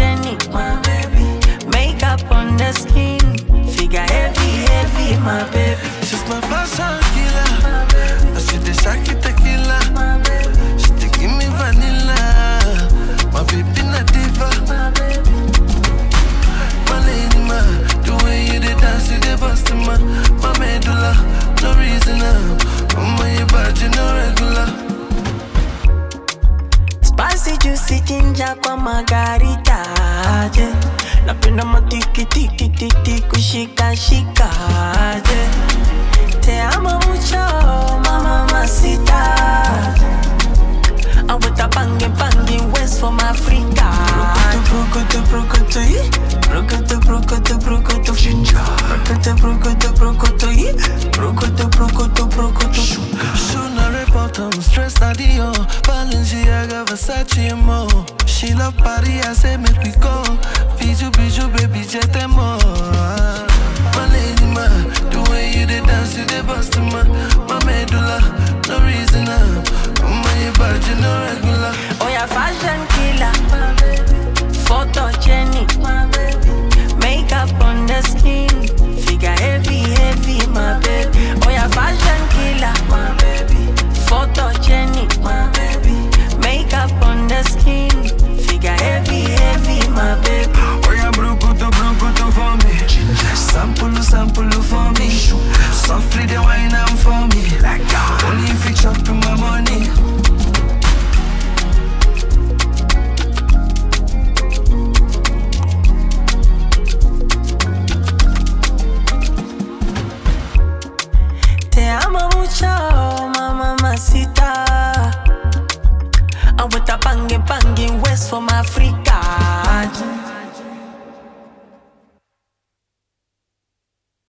Jenny, my baby. Makeup on the skin, figure heavy, heavy, my baby. She's my fashion killer, my baby. I see the Shaki tequila, my baby. She dey give me vanilla, my baby na diva, my baby. My lady, ma, the way you dey dance, you dey bust ma, my medulla, no reason I'm on your body, no regular. Spicy juicy ginger kwa margarita, yeah. Napenda matiki tiki tiki kushika shika, yeah. Te amo mucho, mama masita. I want a bangin' bangin' West from Africa. Brukutu brukutu yi, brukutu brukutu brukutu ginger. Brukutu brukutu brukutu yi, brukutu brukutu brukutu. Soon I report I'm stressed out the Balenciaga, Versace and more. She love party, I say make we go. Bijou, bijou, baby, jet and more. My lady, ma, the way you dey dance, you dey bust ma. My medulla, no reason I'm on your body, no regular. Oh yeah, fashion killer, my baby. Photo Jenny, my baby. Makeup on the skin, figure heavy, heavy, my baby. Oh yeah, fashion killer, my baby. Photo Jenny, my baby. Makeup on the skin, figure heavy, heavy, my baby. Oh yeah, brukutu for me. Sample for me. Softly the wine and for me. Like that. Only if you chop to my money. Te amo mucho, mama masita. I want a bangin' bangin' West from Africa.